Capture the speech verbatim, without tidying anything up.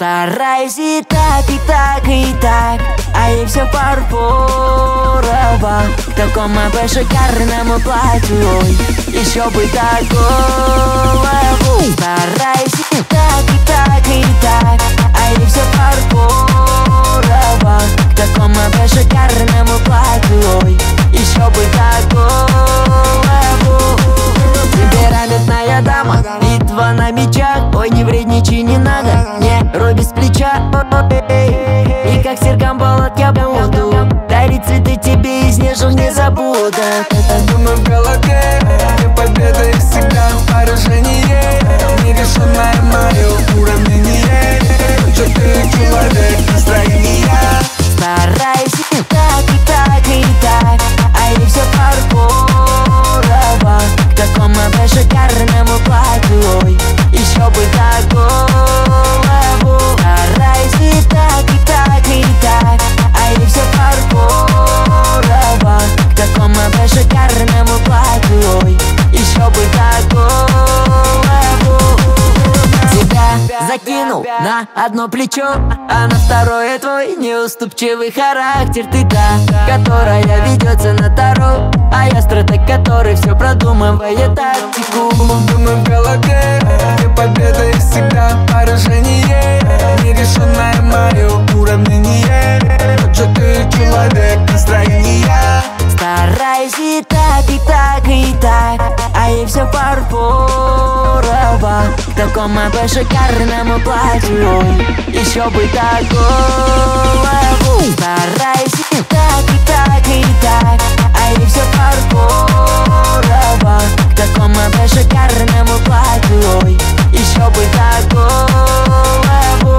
Старайся и так, и так, и так, а ей все фарфорово. К такому бы шикарному платью, ой, еще бы такого. Старайся и так, и так, и так, а ей все фарфорово. К такому бы шикарному платью, ой, еще бы такого. Темпераментная дама, битва на мечах. Ой, не вредничай, не надо, не руби с плеча. И как Сергам Болот я буду дарить цветы тебе из нежных не забуду. Думаю в голове, где победа и всегда поражение. Нерешенное мое уравнение. Что ты человек настроения. Старайся и так, и так, и так, а ей все фарфорово. К такому бы шикарному платью, ой, еще бы такого. Старайся и так, и так, и так, а ей все фарфорово. К такому бы шикарному платью, ой, еще бы такого. Тебя закинул на одно плечо, а на второе твой неуступчивый характер. Ты та, которая ведется на таро, а я стратег, который все продумывает тактику. Думаю в голове, где победа и всегда поражение. Нерешенное мое уравнение. Что ты человек настроения. Старайся и так, и так, и так, а ей все фарфорово. К такому бы шикарному платью, ой, еще бы такого. Старайся и так, и так, и так, а ей все фарфорово. К такому бы шикарному платью, ой, еще бы такого.